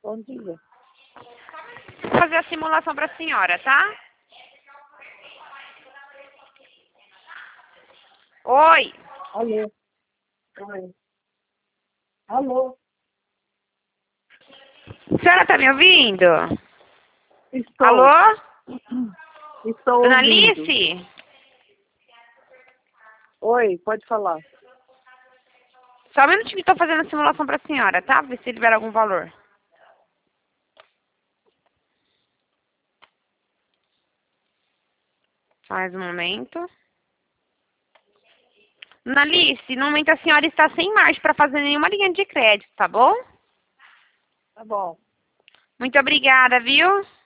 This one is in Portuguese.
Bom dia. Vou fazer a simulação para a senhora, tá? Oi. Alô? Oi. Alô? A senhora tá me ouvindo? Estou. Alô? Estou Dona ouvindo. Alice? Oi, pode falar. Só um minutinho que estou fazendo a simulação para a senhora, tá? Ver se libera algum valor. Mais um momento. Dona Alice, no momento a senhora está sem margem para fazer nenhuma linha de crédito, tá bom? Tá bom. Muito obrigada, viu?